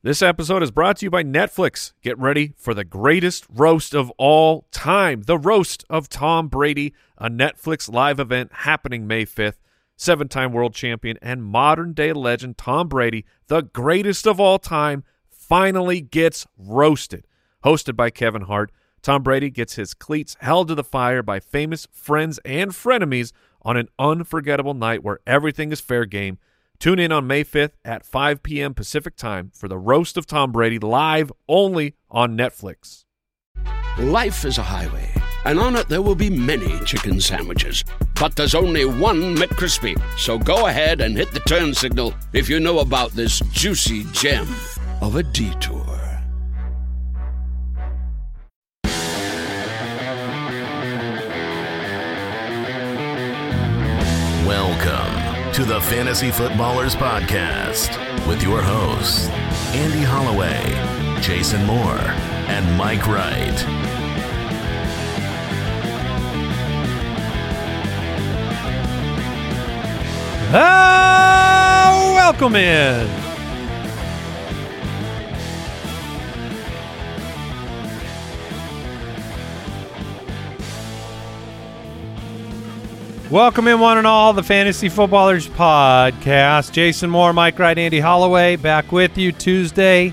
This episode is brought to you by Netflix. Get ready for the greatest roast of all time, the roast of Tom Brady, a Netflix live event happening May 5th. Seven-time world champion and modern-day legend Tom Brady, the greatest of all time, finally gets roasted. Hosted by Kevin Hart, Tom Brady gets his cleats held to the fire by famous friends and frenemies on an unforgettable night where everything is fair game. Tune in on May 5th at 5 p.m. Pacific Time for the Roast of Tom Brady, live only on Netflix. Life is a highway, and on it there will be many chicken sandwiches. But there's only one McCrispy. So go ahead and hit the turn signal if you know about this juicy gem of a detour. Welcome to the Fantasy Footballers Podcast with your hosts, Andy Holloway, Jason Moore, and Mike Wright. Welcome in. Welcome in, one and all, the Fantasy Footballers Podcast. Jason Moore, Mike Wright, Andy Holloway, back with you Tuesday,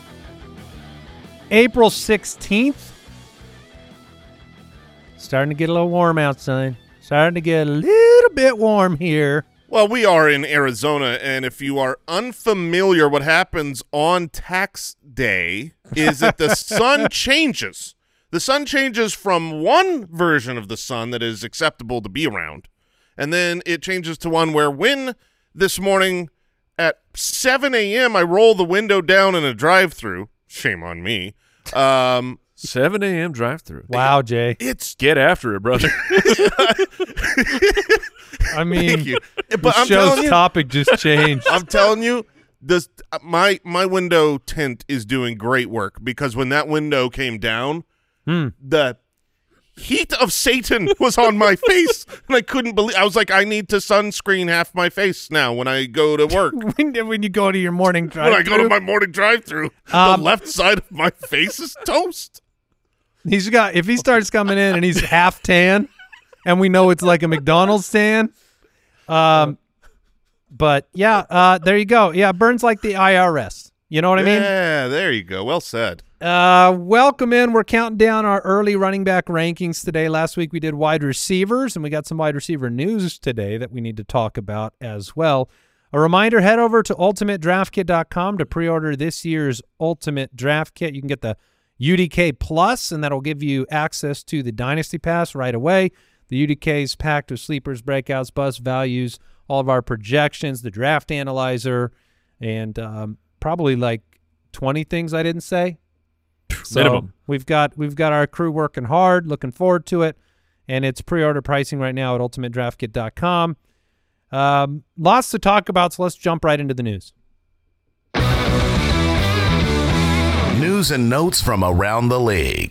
April 16th. Starting to get a little warm outside. Starting to get a little bit warm here. Well, we are in Arizona, and if you are unfamiliar, what happens on tax day is that the sun changes. The sun changes from one version of the sun that is acceptable to be around, and then it changes to one where when this morning at 7 a.m. I roll the window down in a drive-through, shame on me. 7 a.m. drive-through. Wow, Jay. Get after it, brother. I mean, Thank you. the But I'm show's telling you, topic just changed. I'm telling you, this my window tint is doing great work because when that window came down, the heat of Satan was on my face, and I couldn't believe. I was like, I need to sunscreen half my face now when I go to work. when you go to your morning drive-through. When I go to my morning drive-through, the left side of my face is toast. If he starts coming in and he's half tan, and we know it's like a McDonald's tan, but yeah, there you go. Yeah, it burns like the IRS. You know what I mean? Yeah, there you go. Well said. Welcome in. We're counting down our early running back rankings today. Last week we did wide receivers, and we got some wide receiver news today that we need to talk about as well. A reminder, head over to ultimatedraftkit.com to pre-order this year's Ultimate Draft Kit. You can get the UDK Plus, and that'll give you access to the Dynasty Pass right away. The UDK is packed with sleepers, breakouts, bust values, all of our projections, the draft analyzer, and probably like 20 things I didn't say. So Minimum. We've got our crew working hard, looking forward to it, and it's pre-order pricing right now at ultimatedraftkit.com. Lots to talk about, so let's jump right into the news. News and notes from around the league.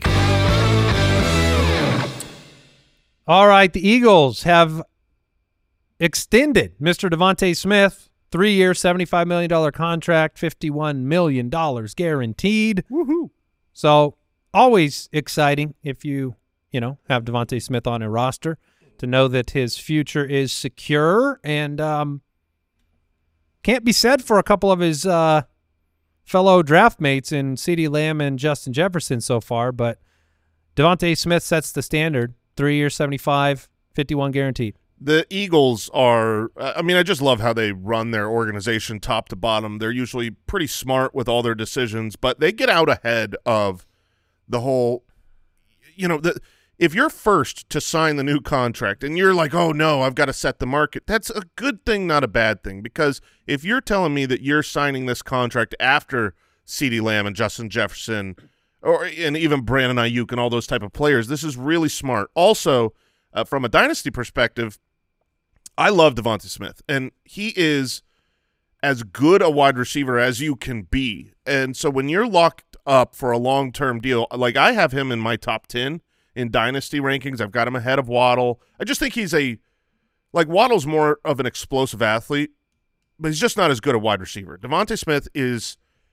All right, the Eagles have extended Mr. Devontae Smith, 3-year, $75 million contract, $51 million guaranteed. Woohoo! So always exciting if you have Devontae Smith on a roster to know that his future is secure, and can't be said for a couple of his fellow draft mates in CeeDee Lamb and Justin Jefferson so far, but Devontae Smith sets the standard, 3-year, $75, $51 guaranteed. The Eagles are I just love how they run their organization top to bottom. They're usually pretty smart with all their decisions, but they get out ahead of the whole, if you're first to sign the new contract and you're like, oh, no, I've got to set the market, that's a good thing, not a bad thing, because if you're telling me that you're signing this contract after CeeDee Lamb and Justin Jefferson and even Brandon Ayuk and all those type of players, this is really smart. Also, from a dynasty perspective, I love Devontae Smith, and he is as good a wide receiver as you can be. And so when you're locked up for a long-term deal, like I have him in my top 10 in dynasty rankings. I've got him ahead of Waddle. I just think he's Waddle's more of an explosive athlete, but he's just not as good a wide receiver. Devontae Smith is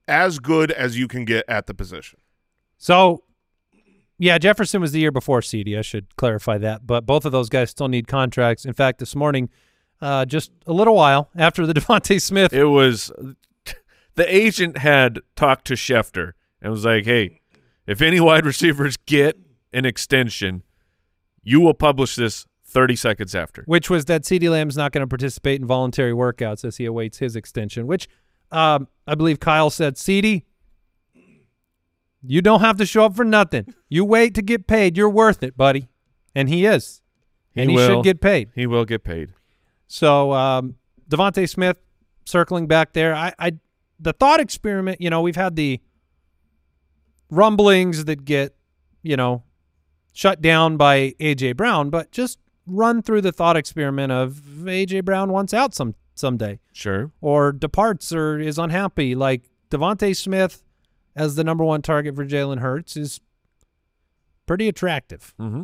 as good as you can get at the position. So, yeah, Jefferson was the year before CD. I should clarify that. But both of those guys still need contracts. In fact, this morning, just a little while after the Devontae Smith. It was the agent had talked to Schefter and was like, hey, if any wide receivers get an extension, you will publish this 30 seconds after. Which was that CeeDee Lamb's not going to participate in voluntary workouts as he awaits his extension, which I believe Kyle said, CeeDee, you don't have to show up for nothing. You wait to get paid. You're worth it, buddy. And he is. And he should get paid. He will get paid. So Devontae Smith circling back there. The thought experiment, we've had the rumblings that get, shut down by A.J. Brown, but just run through the thought experiment of A.J. Brown wants out someday. Sure. Or departs or is unhappy. Like Devontae Smith as the number one target for Jalen Hurts is pretty attractive. Mm-hmm.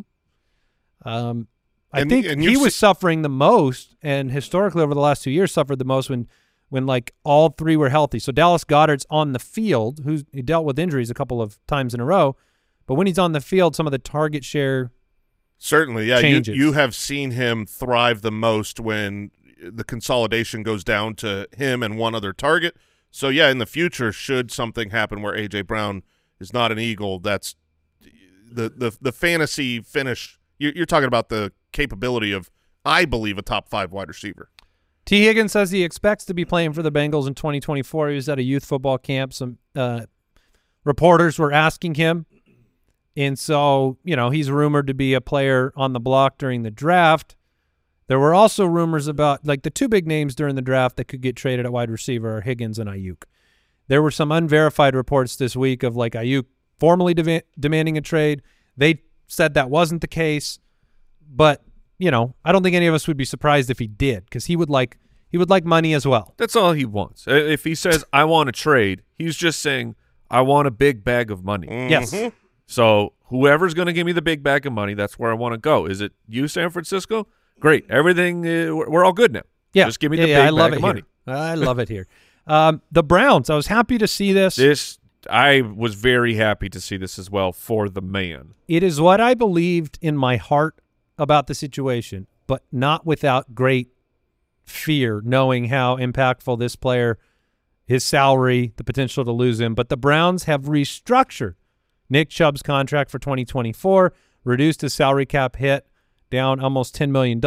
I think he was suffering the most, and historically over the last 2 years suffered the most when like all three were healthy. So Dallas Goedert's on the field, he dealt with injuries a couple of times in a row, but when he's on the field, some of the target share certainly, yeah, changes. You have seen him thrive the most when the consolidation goes down to him and one other target. So yeah, in the future, should something happen where A.J. Brown is not an Eagle, that's the fantasy finish. You're talking about the capability of, I believe, a top 5 wide receiver. T. Higgins says he expects to be playing for the Bengals in 2024. He was at a youth football camp. Some reporters were asking him. And so, he's rumored to be a player on the block during the draft. There were also rumors about, like, the two big names during the draft that could get traded at wide receiver are Higgins and Ayuk. There were some unverified reports this week of, like, Ayuk formally demanding a trade. They said that wasn't the case. But, I don't think any of us would be surprised if he did, because he would like money as well. That's all he wants. If he says, I want a trade, he's just saying, I want a big bag of money. Mm-hmm. Yes. So whoever's going to give me the big bag of money, that's where I want to go. Is it you, San Francisco? Great. Everything, we're all good now. Yeah. Just give me the big bag of money. I love it here. The Browns, I was happy to see this. I was very happy to see this as well for the man. It is what I believed in my heart about the situation, but not without great fear, knowing how impactful this player, his salary, the potential to lose him. But the Browns have restructured Nick Chubb's contract for 2024, reduced his salary cap hit down almost $10 million.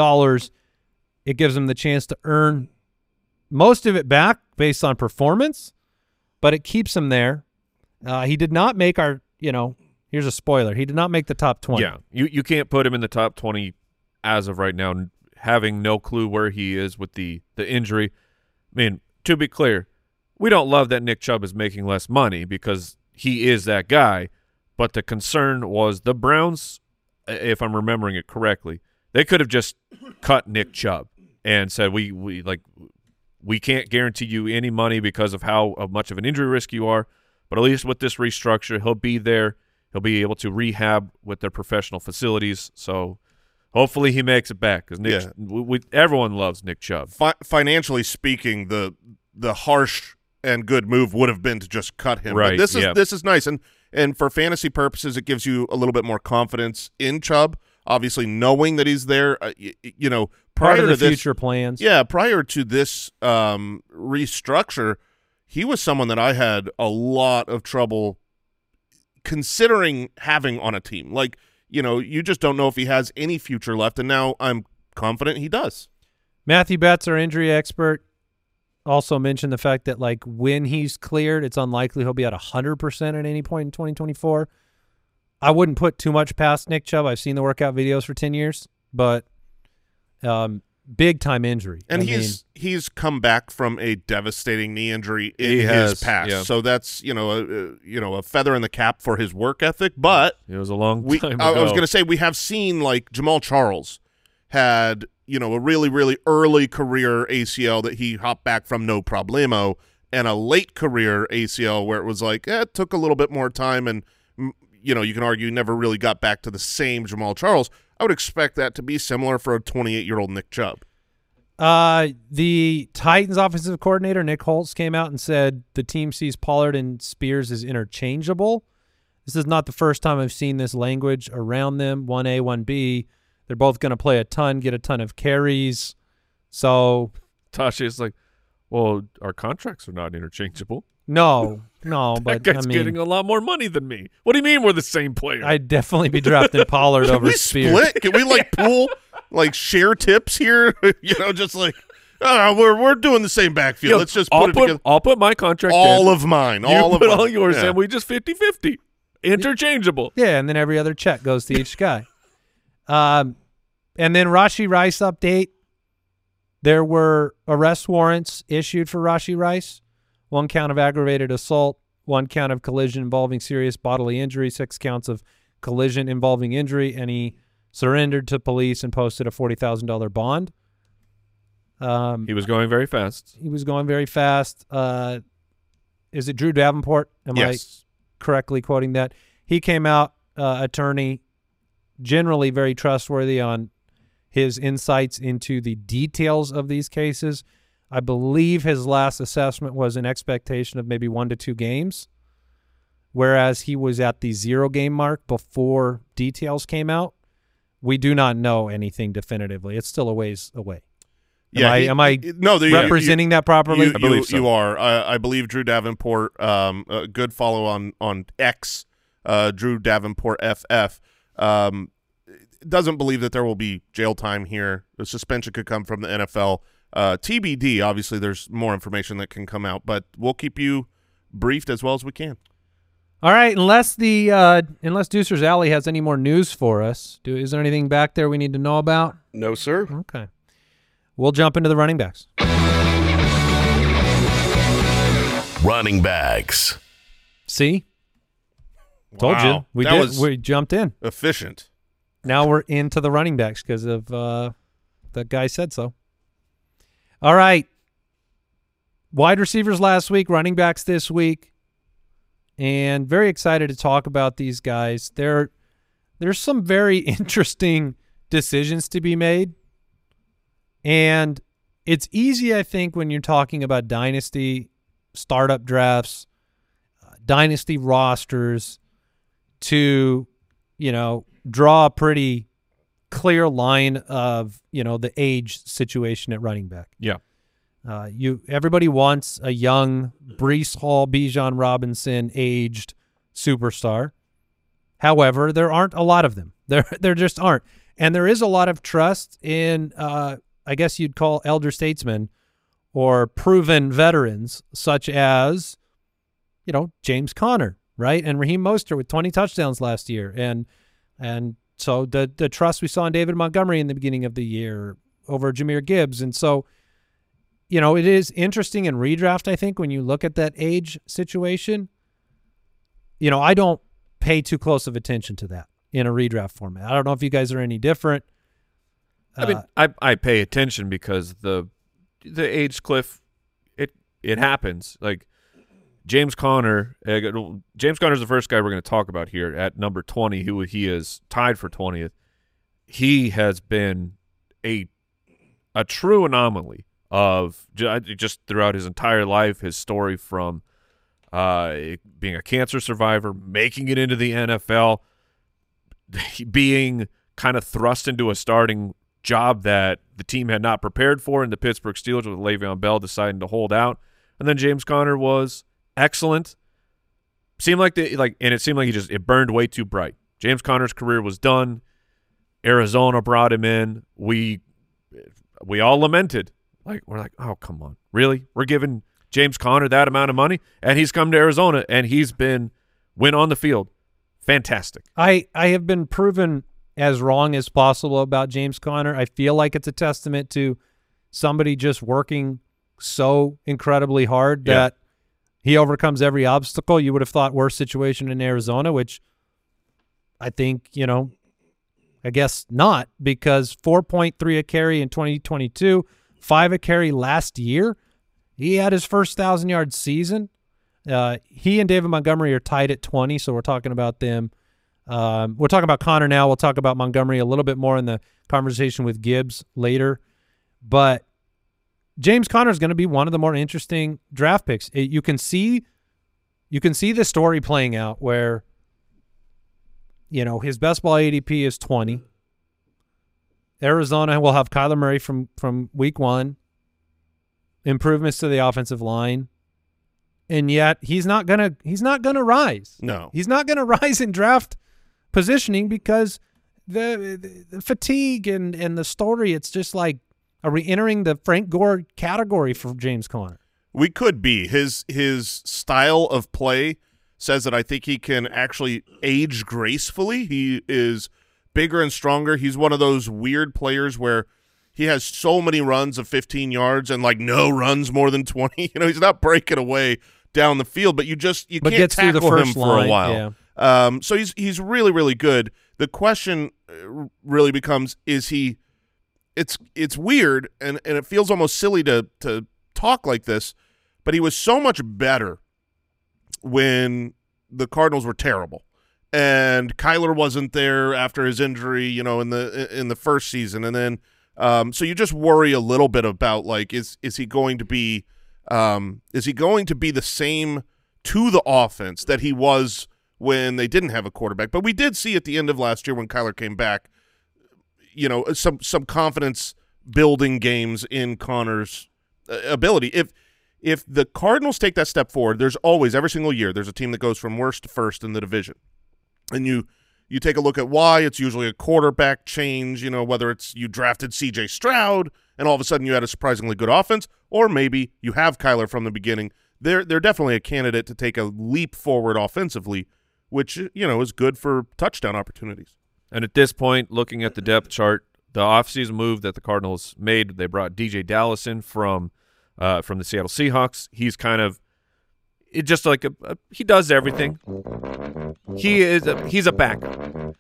It gives him the chance to earn most of it back based on performance, but it keeps him there. He did not make here's a spoiler. He did not make the top 20. Yeah, you can't put him in the top 20 as of right now, having no clue where he is with the injury. I mean, to be clear, we don't love that Nick Chubb is making less money because he is that guy, but the concern was the Browns, if I'm remembering it correctly, they could have just cut Nick Chubb and said, we can't guarantee you any money because of how much of an injury risk you are, but at least with this restructure, he'll be there. He'll be able to rehab with their professional facilities. So hopefully he makes it back because everyone loves Nick Chubb. Financially speaking, the harsh and good move would have been to just cut him. Right. But this is nice, and for fantasy purposes, it gives you a little bit more confidence in Chubb. Obviously, knowing that he's there, Part prior of the to future plans. Yeah, prior to this restructure, he was someone that I had a lot of trouble considering having on a team. Like, you just don't know if he has any future left, and now I'm confident he does. Matthew Betts, our injury expert, also mentioned the fact that, like, when he's cleared, it's unlikely he'll be at 100% at any point in 2024. I wouldn't put too much past Nick Chubb. I've seen the workout videos for 10 years, but big-time injury. And he's come back from a devastating knee injury in his past. Yeah. So that's, a feather in the cap for his work ethic. But it was a long time ago. I was going to say, we have seen, like, Jamal Charles had, a really, really early career ACL that he hopped back from no problemo, and a late career ACL where it was like, it took a little bit more time, and, you can argue never really got back to the same Jamal Charles. I would expect that to be similar for a 28-year-old Nick Chubb. The Titans offensive coordinator, Nick Holtz, came out and said the team sees Pollard and Spears as interchangeable. This is not the first time I've seen this language around them, 1A, 1B. They're both going to play a ton, get a ton of carries. So Tasha is like, well, our contracts are not interchangeable. no, That but guy's I mean, getting a lot more money than me. What do you mean we're the same player? I'd definitely be drafting Pollard Can over we Spears. split? Can we like pool, like share tips here? Just like we're doing the same backfield. Yo, Let's just put it together. I'll put my contract All in. of mine. You All of put mine. all yours Yeah. in. We just 50-50. Interchangeable. Yeah, and then every other check goes to each guy. And then Rashee Rice update. There were arrest warrants issued for Rashee Rice. 1 count of aggravated assault, 1 count of collision involving serious bodily injury, 6 counts of collision involving injury, and he surrendered to police and posted a $40,000 bond. He was going very fast. He was going very fast. Is it Drew Davenport? Am Yes. I correctly quoting that? He came out, attorney, generally very trustworthy on his insights into the details of these cases. I believe his last assessment was an expectation of maybe 1 to 2 games, whereas he was at the 0 game mark before details came out. We do not know anything definitively. It's still a ways away. Am I representing that properly? I believe so. You are. I believe Drew Davenport, a good follow on X, Drew Davenport FF, doesn't believe that there will be jail time here. The suspension could come from the NFL. TBD, obviously, there's more information that can come out, but we'll keep you briefed as well as we can. All right, unless Deucer's Alley has any more news for us, is there anything back there we need to know about? No, sir. Okay. We'll jump into the running backs. Running backs. See? Told Wow. you. That was We jumped in. efficient. Now we're into the running backs because of that guy said so. All right. Wide receivers last week, running backs this week. And very excited to talk about these guys. There's some very interesting decisions to be made. And it's easy, I think, when you're talking about dynasty, startup drafts, dynasty rosters, to, draw a pretty clear line of, the age situation at running back. Yeah. Everybody wants a young Breece Hall, Bijan Robinson aged superstar. However, there aren't a lot of them. There just aren't. And there is a lot of trust in, I guess you'd call elder statesmen or proven veterans such as, James Conner, right? And Raheem Mostert with 20 touchdowns last year. And so the trust we saw in David Montgomery in the beginning of the year over Jahmyr Gibbs. And so, it is interesting in redraft, I think, when you look at that age situation. I don't pay too close of attention to that in a redraft format. I don't know if you guys are any different. I mean, I pay attention because the age cliff, it happens. Like James Conner is the first guy we're going to talk about here at number 20, who he is tied for 20th. He has been a true anomaly of just throughout his entire life, his story from being a cancer survivor, making it into the NFL, being kind of thrust into a starting job that the team had not prepared for in the Pittsburgh Steelers with Le'Veon Bell deciding to hold out. And then James Conner was excellent. It seemed like it burned way too bright. James Conner's career was done. Arizona brought him in. We all lamented. We're like, oh, come on. Really? We're giving James Conner that amount of money? And he's come to Arizona, and he's been win on the field. Fantastic. I have been proven as wrong as possible about James Conner. I feel like it's a testament to somebody just working so incredibly hard that he overcomes every obstacle. You would have thought worse situation in Arizona, which I think, I guess not, because 4.3 a carry in 2022, 5 a carry last year. He had his first 1,000-yard season. He and David Montgomery are tied at 20, so we're talking about them. We're talking about Conner now. We'll talk about Montgomery a little bit more in the conversation with Gibbs later. But James Conner is going to be one of the more interesting draft picks. You can see the story playing out where, his best ball ADP is 20. Arizona will have Kyler Murray from week 1. Improvements to the offensive line. And yet he's not gonna rise. No. He's not gonna rise in draft positioning because the fatigue and the story, it's just like, are we entering the Frank Gore category for James Conner? We could be. His style of play says that I think he can actually age gracefully. He is bigger and stronger. He's one of those weird players where he has so many runs of 15 yards and no runs more than 20. He's not breaking away down the field, but you can't tackle him for a while. Yeah. So he's really, really good. The question really becomes, is he – it's weird, and it feels almost silly to talk like this, but he was so much better when the Cardinals were terrible. And Kyler wasn't there after his injury, in the first season. And then so you just worry a little bit about, is he going to be the same to the offense that he was when they didn't have a quarterback? But we did see at the end of last year when Kyler came back, some confidence building games in Conner's ability. If the Cardinals take that step forward, there's always, every single year, there's a team that goes from worst to first in the division. And you take a look at why. It's usually a quarterback change, whether it's you drafted C.J. Stroud and all of a sudden you had a surprisingly good offense, or maybe you have Kyler from the beginning. They're definitely a candidate to take a leap forward offensively, which, is good for touchdown opportunities. And at this point, looking at the depth chart, the offseason move that the Cardinals made, they brought DJ Dallas in from the Seattle Seahawks. He's kind of just like he does everything. He's a backup.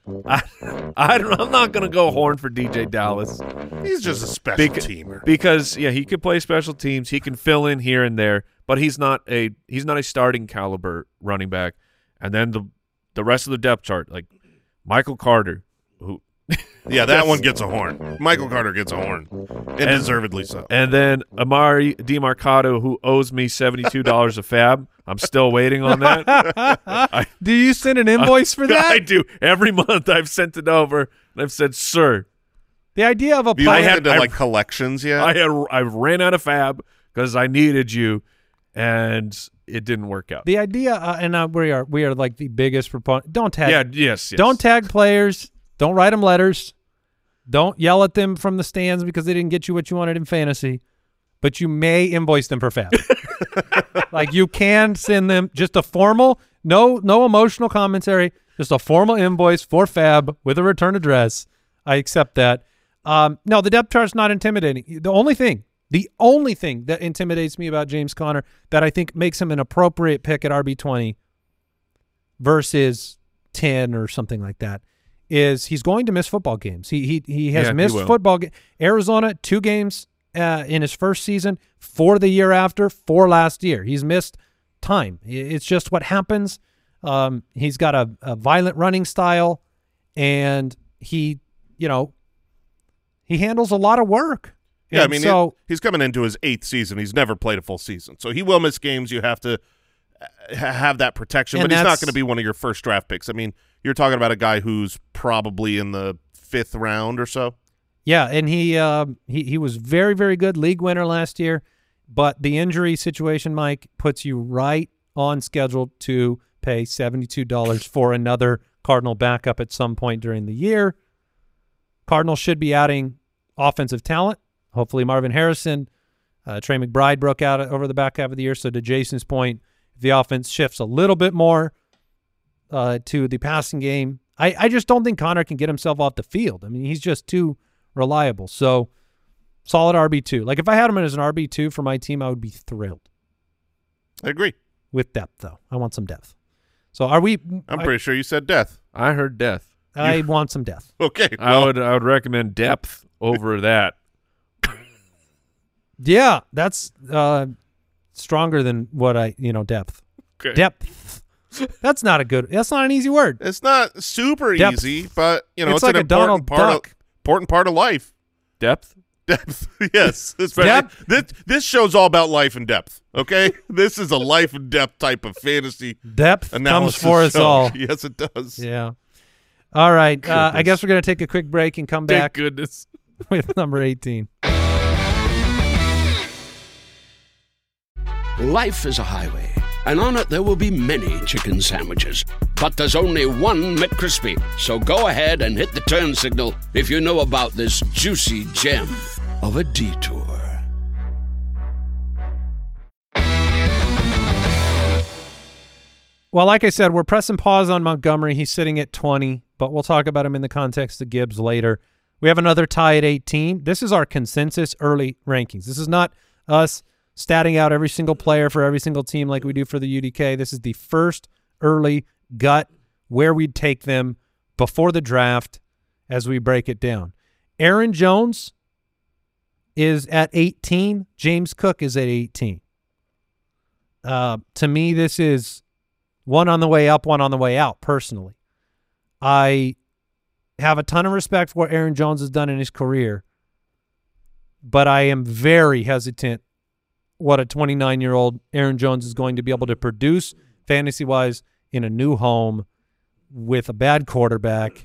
I'm not going to go horn for DJ Dallas. He's just a special teamer because he could play special teams. He can fill in here and there, but he's not a starting caliber running back. And then the rest of the depth chart, like Michael Carter, who yeah, that one gets a horn. Michael Carter gets a horn, and deservedly so. And then Amari DiMarcado, who owes me $72 a fab. I'm still waiting on that. Do you send an invoice for that? I do. Every month I've sent it over, and I've said, sir. The idea of a you had to collections yet? I ran out of fab because I needed you, and it didn't work out. The idea, and we are like the biggest proponent. Don't tag. Yeah, yes. Don't tag players. Don't write them letters. Don't yell at them from the stands because they didn't get you what you wanted in fantasy. But you may invoice them for fab. Like you can send them just a formal, no emotional commentary, just a formal invoice for fab with a return address. I accept that. No, the depth chart's not intimidating. The only thing that intimidates me about James Conner that I think makes him an appropriate pick at RB20 versus 10 or something like that is he's going to miss football games. He has missed football. Arizona, 2 games in his first season, 4 the year after, 4 last year. He's missed time. It's just what happens. He's got a violent running style, and he handles a lot of work. Yeah, and I mean, he's coming into his 8th season. He's never played a full season. So he will miss games. You have to have that protection, but he's not going to be one of your first draft picks. I mean, you're talking about a guy who's probably in the 5th round or so. Yeah, and he was very, very good, league winner last year, but the injury situation, Mike, puts you right on schedule to pay $72 for another Cardinal backup at some point during the year. Cardinals should be adding offensive talent. Hopefully Marvin Harrison, Trey McBride broke out over the back half of the year. So to Jason's point, if the offense shifts a little bit more to the passing game, I just don't think Conner can get himself off the field. I mean, he's just too reliable. So solid RB2. Like if I had him as an RB2 for my team, I would be thrilled. I agree. With depth, though. I want some depth. So are we? I'm pretty sure you said death. I heard death. I want some depth. Okay. Well, I would recommend depth over that. Yeah, that's stronger than what depth. Okay. Depth. That's not an easy word. It's not super depth. easy, but it's like an a Donald important Duck. part of life. Depth? Depth, yes. Depth? This show's all about life and depth, okay? This is a life and depth type of fantasy Depth analysis comes for us show. all. Yes, it does. Yeah. All right. I guess we're going to take a quick break and come Thank back goodness. with number 18. Life is a highway, and on it there will be many chicken sandwiches. But there's only one McCrispy. So go ahead and hit the turn signal if you know about this juicy gem of a detour. Well, like I said, we're pressing pause on Montgomery. He's sitting at 20, but we'll talk about him in the context of Gibbs later. We have another tie at 18. This is our consensus early rankings. This is not us statting out every single player for every single team like we do for the UDK. This is the first early gut where we'd take them before the draft as we break it down. Aaron Jones is at 18. James Cook is at 18. To me, this is one on the way up, one on the way out, personally. I have a ton of respect for what Aaron Jones has done in his career, but I am very hesitant what a 29-year-old Aaron Jones is going to be able to produce fantasy-wise in a new home with a bad quarterback.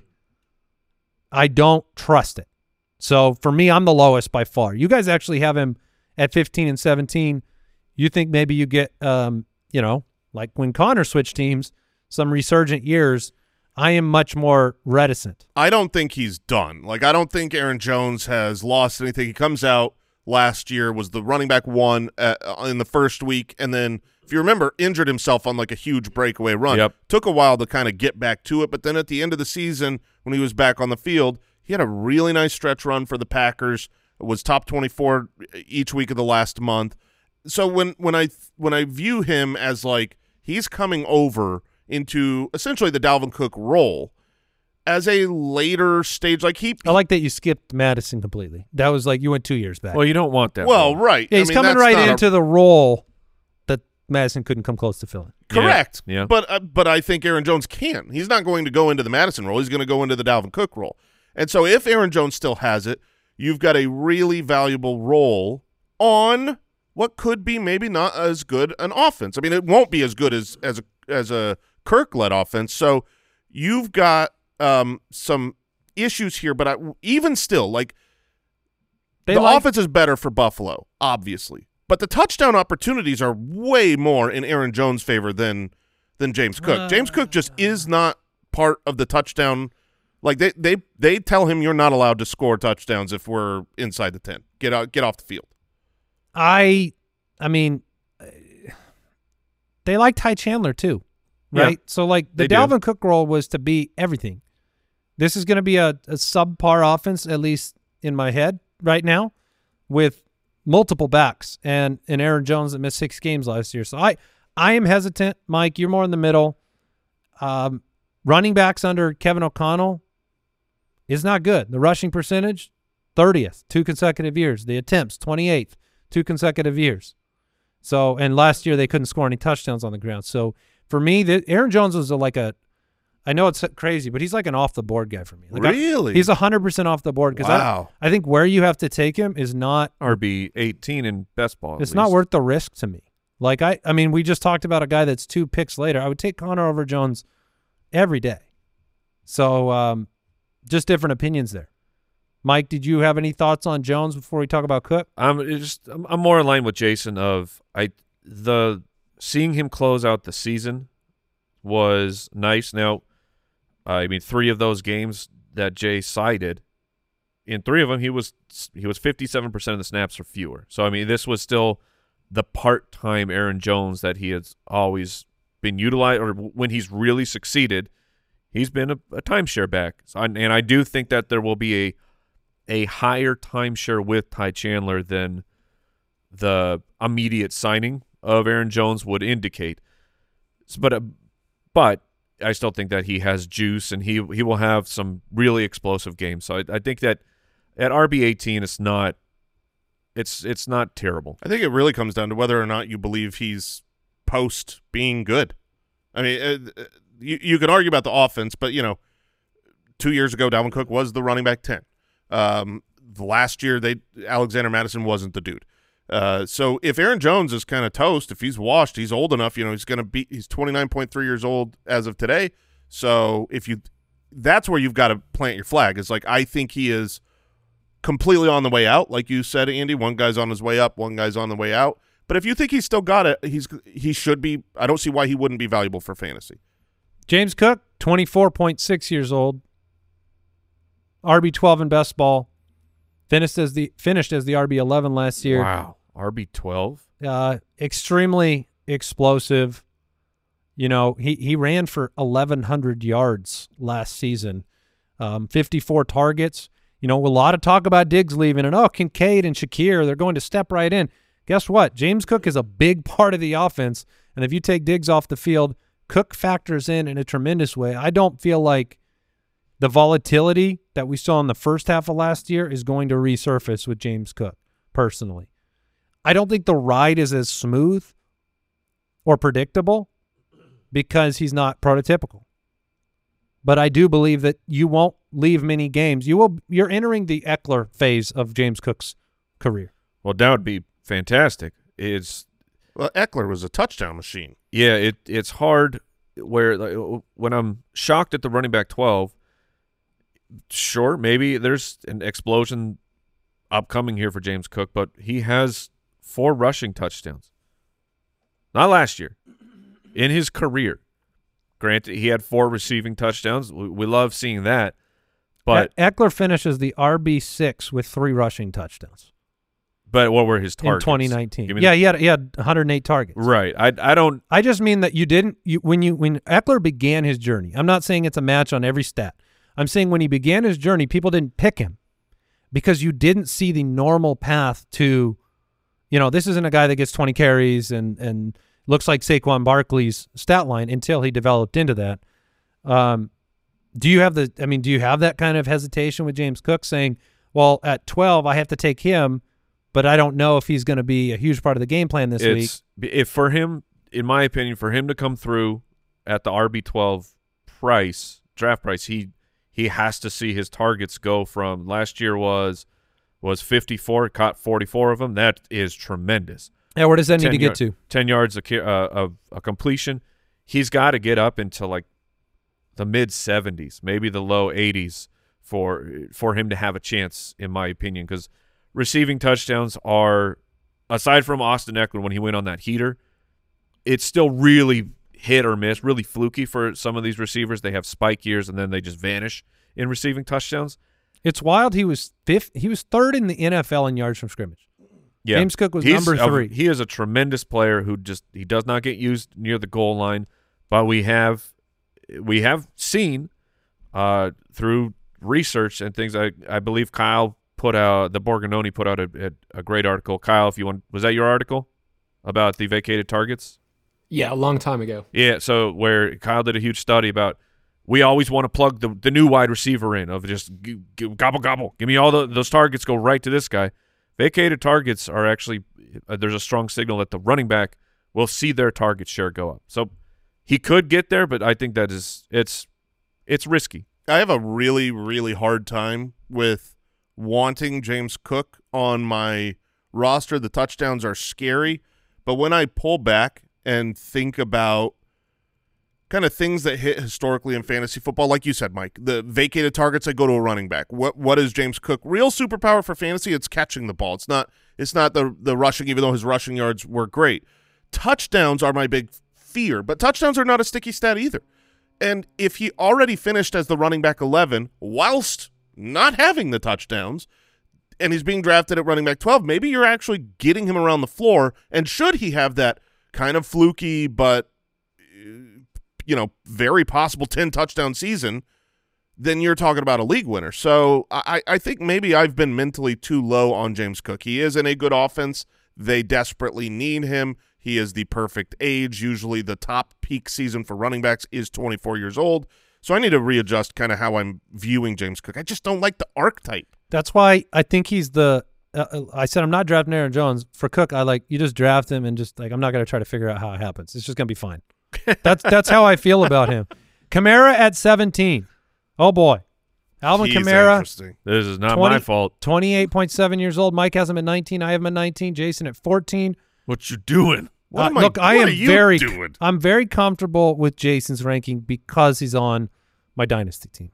I don't trust it. So for me, I'm the lowest by far. You guys actually have him at 15 and 17. You think maybe you get, like when Connor switched teams, some resurgent years. I am much more reticent. I don't think he's done. Like, I don't think Aaron Jones has lost anything. He comes out last year, was the running back one in the first week, and then, if you remember, injured himself on like a huge breakaway run. Yep. Took a while to kind of get back to it, but then at the end of the season, when he was back on the field, he had a really nice stretch run for the Packers. It was top 24 each week of the last month. So when I view him as like he's coming over into essentially the Dalvin Cook role as a later stage, like I like that you skipped Madison completely. That was like you went 2 years back. Well, you don't want that. well, role. right. Yeah, he's coming that's right not into the role that Madison couldn't come close to filling. correct. Yeah. But I think Aaron Jones can. He's not going to go into the Madison role. He's going to go into the Dalvin Cook role. And so if Aaron Jones still has it, you've got a really valuable role on what could be maybe not as good an offense. I mean, it won't be as good as a Kirk-led offense. So you've got some issues here, but even still, like the offense is better for Buffalo, obviously, but the touchdown opportunities are way more in Aaron Jones' favor than James Cook. James Cook just is not part of the touchdown. Like they tell him you're not allowed to score touchdowns if we're inside the 10. Get off the field. I mean, they like Ty Chandler too, right? Yeah, So like the Dalvin Cook role was to be everything. This is going to be a subpar offense, at least in my head right now, with multiple backs and Aaron Jones that missed 6 games last year. So I am hesitant. Mike, you're more in the middle. Running backs under Kevin O'Connell is not good. The rushing percentage, 30th, 2 consecutive years. The attempts, 28th, 2 consecutive years. So, and last year they couldn't score any touchdowns on the ground. So for me, Aaron Jones was I know it's crazy, but he's like an off-the-board guy for me. Like Really? he's 100% off the board because Wow. I think where you have to take him is not RB 18 in best ball. it's not worth the risk to me. Like I mean, we just talked about a guy that's 2 picks later. I would take Connor over Jones every day. So just different opinions there. Mike, did you have any thoughts on Jones before we talk about Cook? I'm more in line with Jason of seeing him close out the season was nice. Now, I mean, 3 of those games that Jay cited, in 3 of them he was 57% of the snaps or fewer. So I mean, this was still the part-time Aaron Jones that he has always been utilized, or when he's really succeeded, he's been a timeshare back. So, and I do think that there will be a higher timeshare with Ty Chandler than the immediate signing of Aaron Jones would indicate. But I still think that he has juice and he will have some really explosive games. So I think that at RB18 it's not terrible. I think it really comes down to whether or not you believe he's post being good. I mean, you can argue about the offense, but 2 years ago Dalvin Cook was the running back 10. last year, Alexander Mattison wasn't the dude. So if Aaron Jones is kind of toast, if he's washed, he's old enough, he's 29.3 years old as of today. So that's where you've got to plant your flag. It's like, I think he is completely on the way out. Like you said, Andy, one guy's on his way up, one guy's on the way out. But if you think he's still got it, he should be. I don't see why he wouldn't be valuable for fantasy. James Cook, 24.6 years old, RB12 in best ball, finished as the RB11 last year. Wow, RB12. Extremely explosive. He ran for 1,100 yards last season, 54 targets. A lot of talk about Diggs leaving and, Kincaid and Shakir, they're going to step right in. Guess what? James Cook is a big part of the offense, and if you take Diggs off the field, Cook factors in a tremendous way. I don't feel like the volatility that we saw in the first half of last year is going to resurface with James Cook, personally. I don't think the ride is as smooth or predictable because he's not prototypical. But I do believe that you won't leave many games. You're entering the Eckler phase of James Cook's career. Well, that would be fantastic. Well, Eckler was a touchdown machine. Yeah, it's hard when I'm shocked at the running back 12, sure, maybe there's an explosion upcoming here for James Cook, but he has 4 rushing touchdowns. Not last year. In his career. Granted, he had 4 receiving touchdowns. We love seeing that. But Eckler finishes the RB6 with 3 rushing touchdowns. But what were his targets? In 2019. Yeah, he had 108 targets. Right. I just mean that when Eckler began his journey, I'm not saying it's a match on every stat. I'm saying when he began his journey, people didn't pick him because you didn't see the normal path to, this isn't a guy that gets 20 carries and looks like Saquon Barkley's stat line until he developed into that. Do you have that kind of hesitation with James Cook saying, well, at 12, I have to take him, but I don't know if he's going to be a huge part of the game plan this week? If for him, in my opinion, for him to come through at the RB12 draft price, he has to see his targets go from last year was 54, caught 44 of them. That is tremendous. Yeah, where does that need to get to? 10 yards of a completion. He's got to get up into like the mid-70s, maybe the low 80s for him to have a chance, in my opinion, because receiving touchdowns are, aside from Austin Eckler when he went on that heater, it's still really hit or miss, really fluky for some of these receivers. They have spike years and then they just vanish in receiving touchdowns. It's wild. He was 3rd in the NFL in yards from scrimmage. Yeah. James Cook was number 3. He is a tremendous player who he does not get used near the goal line, but we have seen through research and things. I believe Kyle the Borgononi put out a great article. Kyle, if you want, was that your article about the vacated targets? Yeah, a long time ago. Yeah, so where Kyle did a huge study about we always want to plug the new wide receiver in of just gobble, gobble. Give me all those targets, go right to this guy. Vacated targets are actually there's a strong signal that the running back will see their target share go up. So he could get there, but I think that it's risky. I have a really, really hard time with wanting James Cook on my roster. The touchdowns are scary, but when I pull back and think about kind of things that hit historically in fantasy football, like you said, Mike, the vacated targets, I go to a running back. What is James Cook? Real superpower for fantasy, it's catching the ball. It's not the rushing, even though his rushing yards were great. Touchdowns are my big fear, but touchdowns are not a sticky stat either. And if he already finished as the running back 11 whilst not having the touchdowns, and he's being drafted at running back 12, maybe you're actually getting him around the floor, and should he have that kind of fluky but very possible 10 touchdown season, then you're talking about a league winner. So I think maybe I've been mentally too low on James Cook. He is in a good offense. They desperately need him. He is the perfect age. Usually the top peak season for running backs is 24 years old. So I need to readjust kind of how I'm viewing James Cook. I just don't like the archetype. That's why I think he's I said I'm not drafting Aaron Jones. For Cook, you just draft him and just I'm not going to try to figure out how it happens. It's just going to be fine. That's how I feel about him. Kamara at 17. Oh, boy. Alvin He's Kamara, interesting. This is not 20 my fault. 28.7 years old. Mike has him at 19. I have him at 19. Jason at 14. What you doing? What am Look, what are you doing? I'm very comfortable with Jason's ranking because he's on my dynasty team.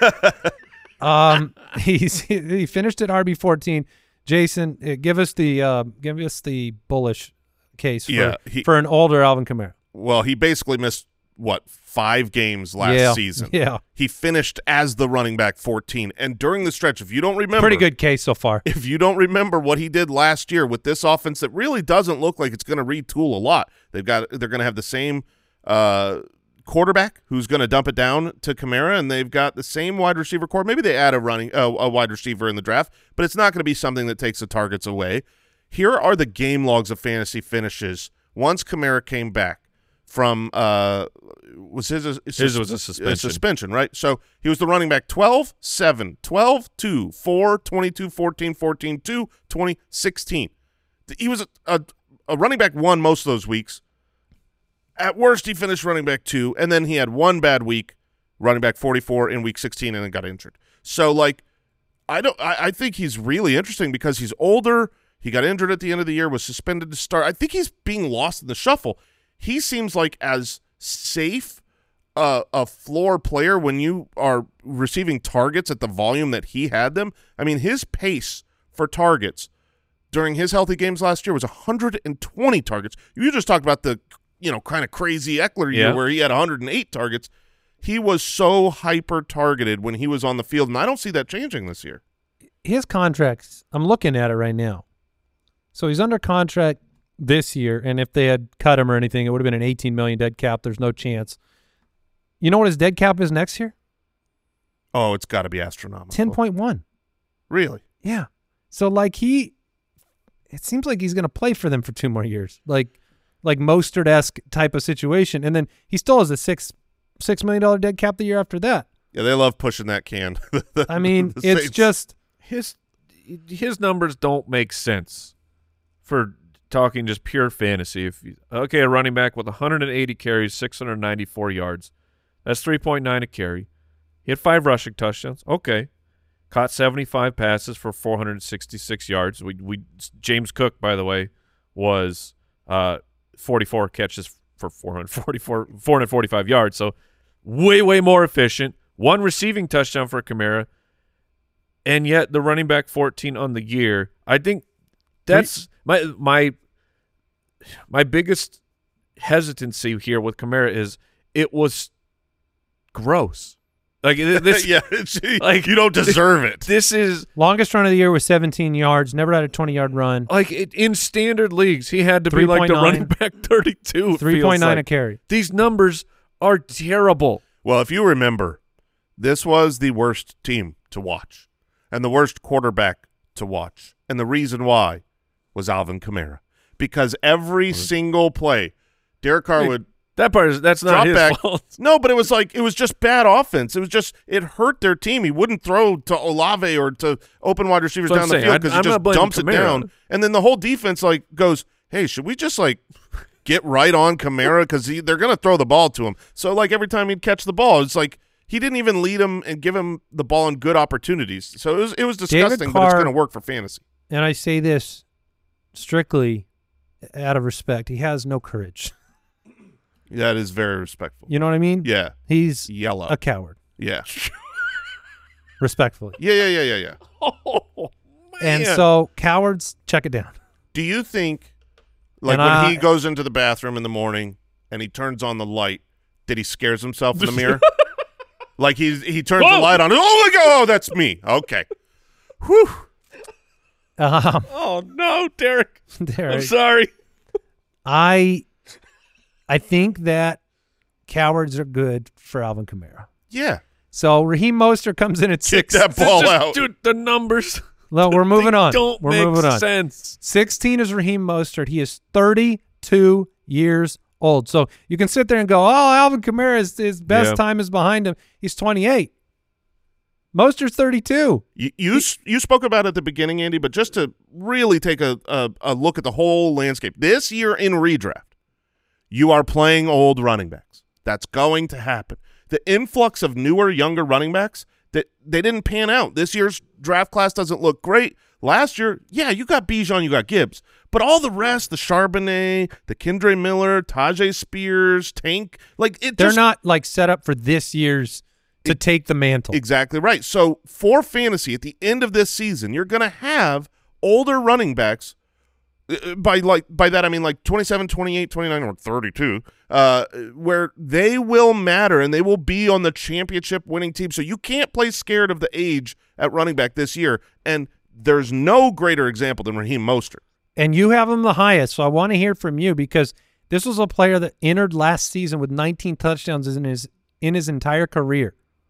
He finished at RB14. Jason, give us the bullish case for an older Alvin Kamara. Well, he basically missed, 5 games last season. Yeah. He finished as the running back 14. And during the stretch, if you don't remember. Pretty good case so far. If you don't remember what he did last year with this offense that really doesn't look like it's going to retool a lot. They're going to have the same quarterback who's going to dump it down to Kamara, and they've got the same wide receiver core. Maybe they add a wide receiver in the draft, but it's not going to be something that takes the targets away. Here are the game logs of fantasy finishes once Kamara came back from was his was a suspension, right? So he was the running back 12, 7, 12, 2, 4, 22, 14, 14, 2, 20, 16. He was a running back 1 most of those weeks. At worst, he finished running back 2, and then he had 1 bad week, running back 44 in week 16, and then got injured. So, I think he's really interesting because he's older. He got injured at the end of the year, was suspended to start. I think he's being lost in the shuffle. He seems like as safe a floor player when you are receiving targets at the volume that he had them. I mean, his pace for targets during his healthy games last year was 120 targets. You just talked about the kind of crazy Eckler year where he had 108 targets. He was so hyper-targeted when he was on the field, and I don't see that changing this year. His contracts, I'm looking at it right now. So he's under contract this year, and if they had cut him or anything, it would have been an $18 million dead cap. There's no chance. You know what his dead cap is next year? Oh, it's got to be astronomical. 10.1. Really? Yeah. So, it seems like he's going to play for them for 2 more years. Like Mostert-esque type of situation. And then he still has a $6 million dead cap the year after that. Yeah, they love pushing that can. I mean, it's just his numbers don't make sense for talking just pure fantasy. A running back with 180 carries, 694 yards. That's 3.9 a carry. He had 5 rushing touchdowns. Okay. Caught 75 passes for 466 yards. James Cook, by the way, was 44 catches for 445 yards. So way more efficient. 1 receiving touchdown for Kamara. And yet the running back 14 on the year. I think that's my biggest hesitancy here with Kamara is it was gross. Like this, yeah, you don't deserve it. This is longest run of the year was 17 yards. Never had a 20-yard run. In standard leagues, he had to be like the running back 32. 3.9 a carry. These numbers are terrible. Well, if you remember, this was the worst team to watch and the worst quarterback to watch, and the reason why was Alvin Kamara, because every single play, Derek Carr would. That's not his fault. No, but it was just bad offense. It hurt their team. He wouldn't throw to Olave or to open wide receivers down the field because he just dumps it down. And then the whole defense goes, hey, should we just get right on Kamara because they're going to throw the ball to him. So every time he'd catch the ball, it's he didn't even lead him and give him the ball in good opportunities. So it was disgusting, but it's going to work for fantasy. And I say this strictly out of respect. He has no courage. That is very respectful. You know what I mean? Yeah. He's yellow. A coward. Yeah. Respectfully. Yeah. Oh, and so cowards, check it down. Do you think when he goes into the bathroom in the morning and he turns on the light, that he scares himself in the mirror? He turns the light on. Oh, my God, that's me. Okay. Whew. Oh, no, Derek. I'm sorry. I think that cowards are good for Alvin Kamara. Yeah. So Raheem Mostert comes in at 6. Kick that ball out. Dude, the numbers. No, we're moving on. We're moving on. Sense. 16 is Raheem Mostert. He is 32 years old. So you can sit there and go, oh, Alvin Kamara, his best time is behind him. He's 28. Mostert's 32. You spoke about it at the beginning, Andy, but just to really take a look at the whole landscape. This year in redraft, you are playing old running backs. That's going to happen. The influx of newer, younger running backs, that they didn't pan out. This year's draft class doesn't look great. Last year, yeah, you got Bijan, you got Gibbs, but all the rest, the Charbonnet, the Kendre Miller, Tajay Spears, Tank, like they're not like set up for this year's to take the mantle. Exactly right. So for fantasy, at the end of this season, you're going to have older running backs. By that I mean like 27, 28, 29, or 32, where they will matter and they will be on the championship winning team. So you can't play scared of the age at running back this year. And there's no greater example than Raheem Mostert. And you have him the highest, so I want to hear from you because this was a player that entered last season with 19 touchdowns in his entire career.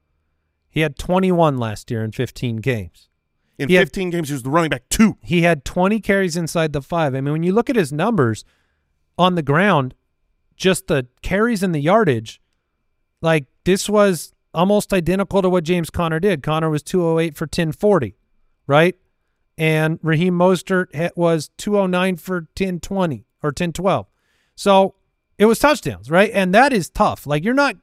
He had 21 last year in 15 games. In 15 games, he was the running back 2. He had 20 carries inside the 5. I mean, when you look at his numbers on the ground, just the carries and the yardage, like this was almost identical to what James Conner did. Conner was 208 for 1040, right? And Raheem Mostert was 209 for 1020 or 1012. So it was touchdowns, right? And that is tough. Like you're not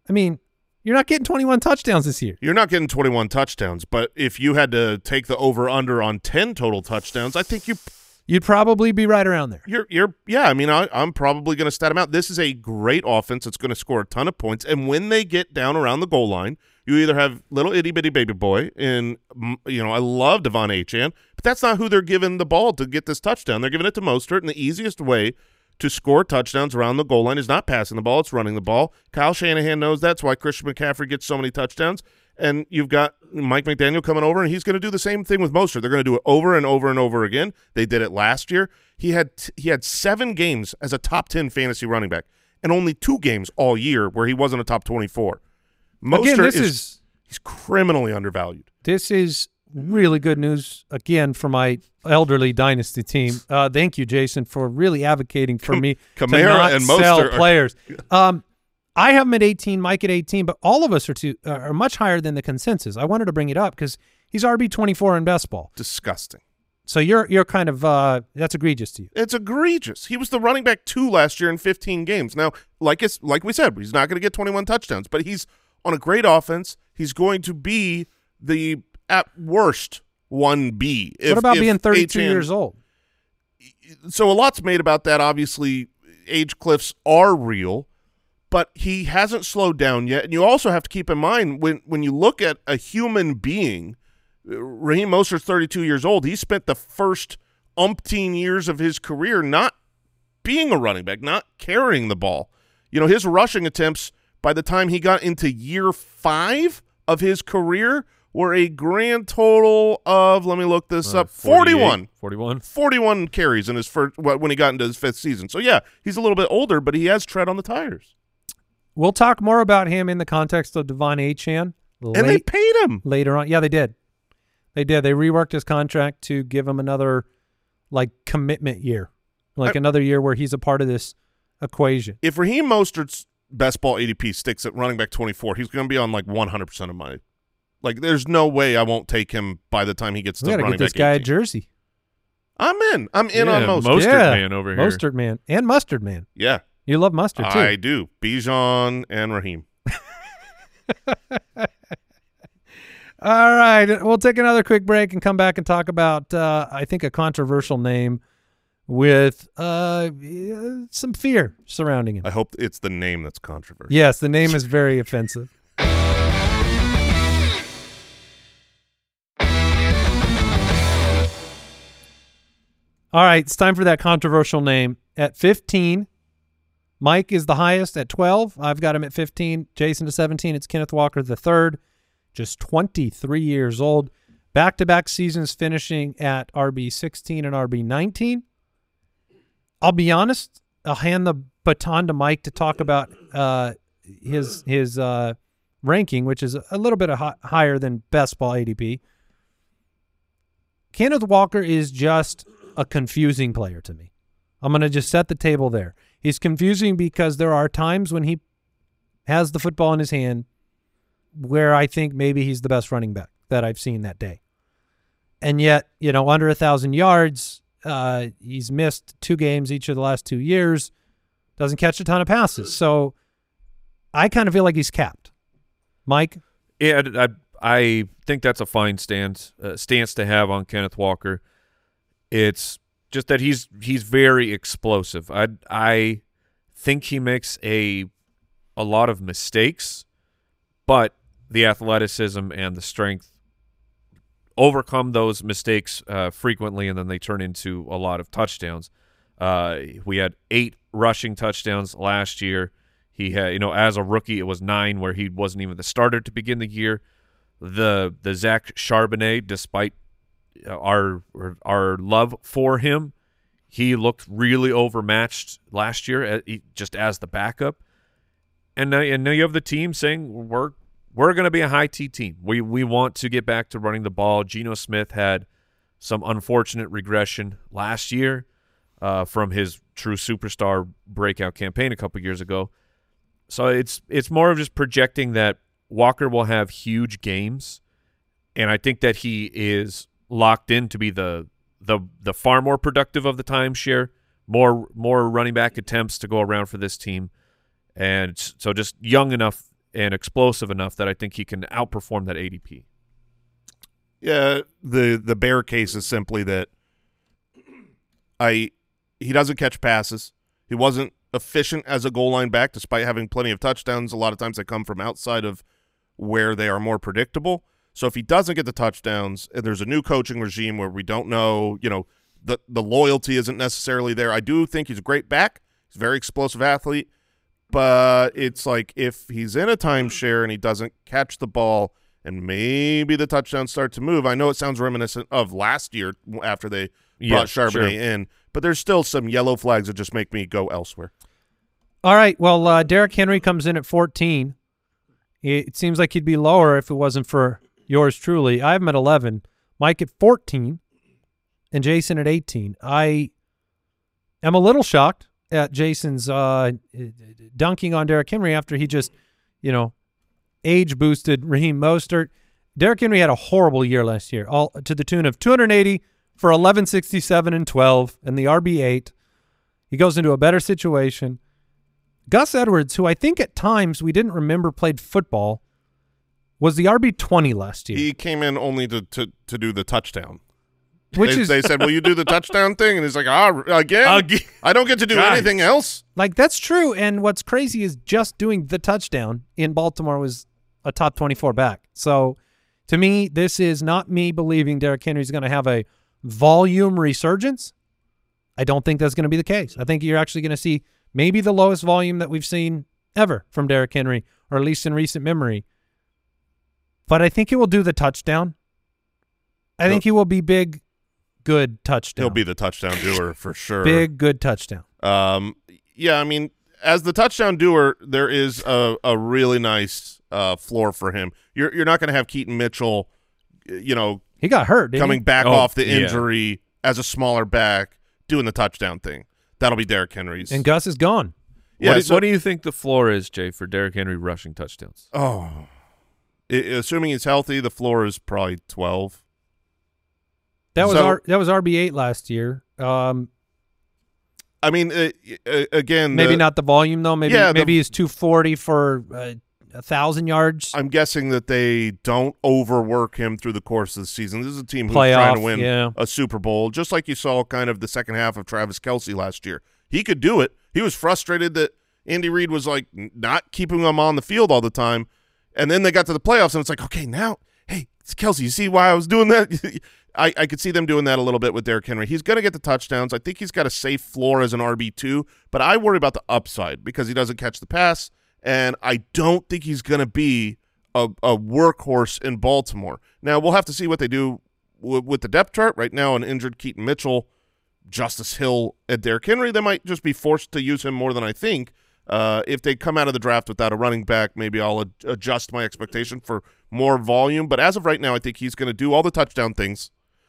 getting 21 touchdowns this year. You're not getting 21 touchdowns, but if you had to take the over-under on 10 total touchdowns, I think you'd probably be right around there. Yeah, I mean, I'm probably going to stat him out. This is a great offense that's going to score a ton of points, and when they get down around the goal line, you either have little itty-bitty baby boy, and, I love Devon Achane, but that's not who they're giving the ball to get this touchdown. They're giving it to Mostert, and the easiest way to score touchdowns around the goal line is not passing the ball, it's running the ball. Kyle Shanahan knows that's why Christian McCaffrey gets so many touchdowns. And you've got Mike McDaniel coming over, and he's going to do the same thing with Mostert. They're going to do it over and over and over again. They did it last year. He had 7 games as a top 10 fantasy running back and only 2 games all year where he wasn't a top 24. Mostert he's criminally undervalued. This is really good news, again, for my elderly dynasty team. Thank you, Jason, for really advocating for me Kamara to not and sell Mostert players. I have him at 18, Mike at 18, but all of us are much higher than the consensus. I wanted to bring it up because he's RB24 in best ball. Disgusting. So you're kind of that's egregious to you. It's egregious. He was the running back 2 last year in 15 games. Now, like we said, he's not going to get 21 touchdowns, but he's on a great offense. He's going to be the at worst 1B. What about being 32 years old? So a lot's made about that. Obviously, age cliffs are real, but he hasn't slowed down yet. And you also have to keep in mind when you look at a human being, Raheem Mostert's 32 years old. He spent the first umpteen years of his career not being a running back, not carrying the ball. His rushing attempts by the time he got into year 5 of his career were a grand total of, let me look this up, 41. 41 carries in his first when he got into his 5th season. So, yeah, he's a little bit older, but he has tread on the tires. We'll talk more about him in the context of Devon Achane. And they paid him. Later on. Yeah, they did. They reworked his contract to give him another, commitment year, another year where he's a part of this equation. If Raheem Mostert's best ball ADP sticks at running back 24, he's going to be on, 100% of my there's no way I won't take him by the time he gets to running back 18. We got to get this guy a jersey. I'm in on Mostert. Mostert man over here. Mostert man and Mustard man. Yeah. You love Mustard, too. I do. Bijan and Raheem. All right. We'll take another quick break and come back and talk about, I think, a controversial name with some fear surrounding him. I hope it's the name that's controversial. Yes, the name is very offensive. All right, it's time for that controversial name. At 15, Mike is the highest at 12. I've got him at 15. Jason to 17. It's Kenneth Walker III, just 23 years old. Back-to-back seasons finishing at RB16 and RB19. I'll be honest, I'll hand the baton to Mike to talk about his ranking, which is a little bit higher than best ball ADP. Kenneth Walker is just a confusing player to me. I'm going to just set the table there. He's confusing because there are times when he has the football in his hand where I think maybe he's the best running back that I've seen that day. And yet, under 1,000 yards, he's missed 2 games each of the last 2 years, doesn't catch a ton of passes. So I kind of feel like he's capped. Mike? Yeah, I think that's a fine stance to have on Kenneth Walker. It's just that he's very explosive. I think he makes a lot of mistakes, but the athleticism and the strength overcome those mistakes frequently, and then they turn into a lot of touchdowns. We had 8 rushing touchdowns last year. He had, as a rookie, it was 9 where he wasn't even the starter to begin the year. The Zach Charbonnet, despite our love for him, he looked really overmatched last year, just as the backup. And now you have the team saying we're going to be a high T team. We want to get back to running the ball. Geno Smith had some unfortunate regression last year from his true superstar breakout campaign a couple years ago. So it's more of just projecting that Walker will have huge games, and I think that he is locked in to be the far more productive of the timeshare, more running back attempts to go around for this team, and so just young enough and explosive enough that I think he can outperform that ADP. Yeah, the bear case is simply that he doesn't catch passes. He wasn't efficient as a goal line back despite having plenty of touchdowns. A lot of times they come from outside of where they are more predictable. So if he doesn't get the touchdowns and there's a new coaching regime where we don't know, the loyalty isn't necessarily there. I do think he's a great back. He's a very explosive athlete. But it's like if he's in a timeshare and he doesn't catch the ball and maybe the touchdowns start to move. I know it sounds reminiscent of last year after they brought Charbonnet in, but there's still some yellow flags that just make me go elsewhere. All right, well, Derrick Henry comes in at 14. It seems like he'd be lower if it wasn't for yours truly. I have him at 11, Mike at 14, and Jason at 18. I am a little shocked at Jason's dunking on Derrick Henry after he just, age-boosted Raheem Mostert. Derrick Henry had a horrible year last year, all to the tune of 280 for 1167 and 12 and the RB8. He goes into a better situation. Gus Edwards, who I think at times we didn't remember played football, was the RB20 last year. He came in only to do the touchdown. They said, will you do the touchdown thing? And he's like, again? I don't get to do anything else? Like, that's true. And what's crazy is just doing the touchdown in Baltimore was a top 24 back. So, to me, this is not me believing Derrick Henry's going to have a volume resurgence. I don't think that's going to be the case. I think you're actually going to see maybe the lowest volume that we've seen ever from Derrick Henry, or at least in recent memory. But I think he will do the touchdown. I think he will be big, good touchdown. He'll be the touchdown doer for sure. Big, good touchdown. Yeah, I mean, as the touchdown doer, there is a really nice floor for him. You're not going to have Keaton Mitchell, he got hurt, coming back off the injury as a smaller back, doing the touchdown thing. That'll be Derrick Henry's. And Gus is gone. Yeah, what do you think the floor is, Jay, for Derrick Henry rushing touchdowns? Oh, assuming he's healthy, the floor is probably 12. That was RB8 last year. I mean, again, maybe not the volume though. Maybe he's 240 for 1,000 yards. I'm guessing that they don't overwork him through the course of the season. This is a team who's trying to win a Super Bowl, just like you saw kind of the second half of Travis Kelce last year. He could do it. He was frustrated that Andy Reid was like not keeping him on the field all the time, and then they got to the playoffs and it's like, okay, now, hey, it's Kelce. You see why I was doing that? I could see them doing that a little bit with Derrick Henry. He's going to get the touchdowns. I think he's got a safe floor as an RB2, but I worry about the upside because he doesn't catch the pass, and I don't think he's going to be a workhorse in Baltimore. Now, we'll have to see what they do with the depth chart. Right now, an injured Keaton Mitchell, Justice Hill, and Derrick Henry, they might just be forced to use him more than I think. If they come out of the draft without a running back, maybe I'll adjust my expectation for more volume. But as of right now, I think he's going to do all the touchdown things.